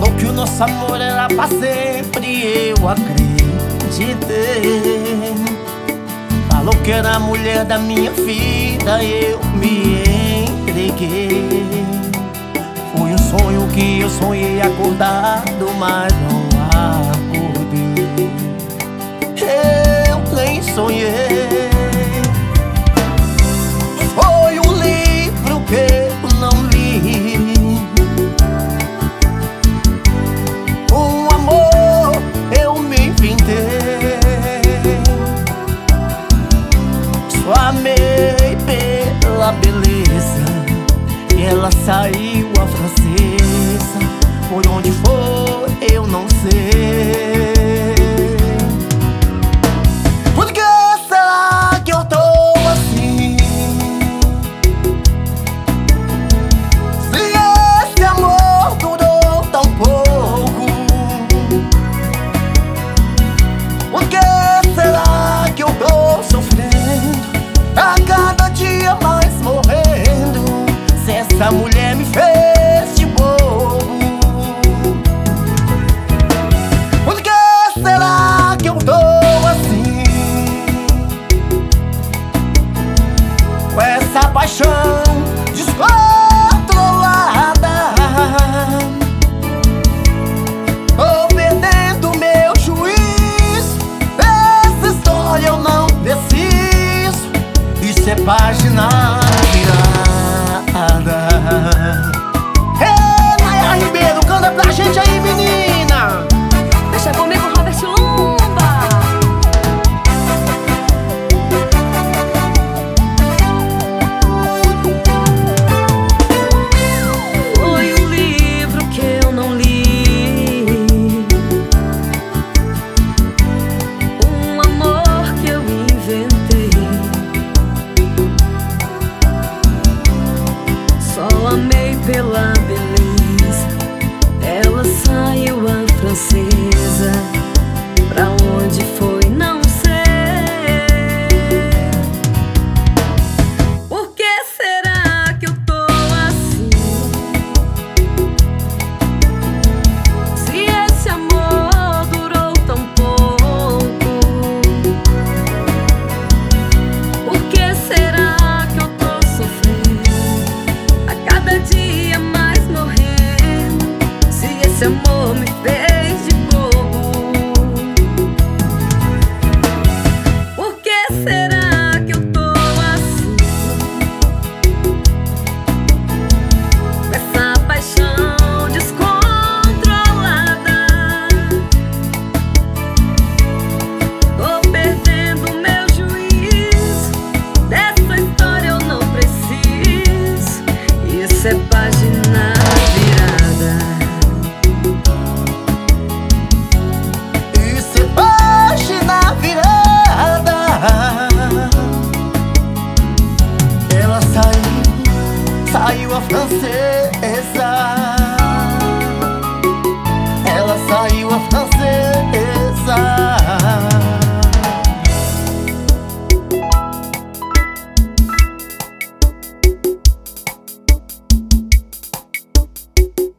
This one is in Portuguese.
Falou que o nosso amor era pra sempre, eu acreditei. Falou que era a mulher da minha vida, eu me entreguei. Foi um sonho que eu sonhei acordado, mas não acordei. Eu nem sonhei. Foi um livro que eu não li, um amor eu me inventei. Só amei pela beleza e ela saiu a francesa. Por onde foi eu não sei. Por que será que eu tô assim? Se esse amor durou tão pouco, por que será que eu tô sofrendo a cada dia mais morrendo? Se essa mulher me fez de bobo, por que será que eu tô assim? Com essa paixão descontrolada, tô perdendo meu juízo. Essa história eu não preciso. Isso é página virada. Ei, Naya Ribeiro, canta pra gente aí, menina. Deixa comigo, Robert Lumba. Foi um livro que eu não li, um amor que eu inventei. Só amei pela beleza, ela saiu a francesa. Pra onde foi, não sei. Por que será que eu tô assim? Se esse amor durou tão pouco, por que será que eu tô sofrendo a cada dia mais morrendo? Se esse amor me fez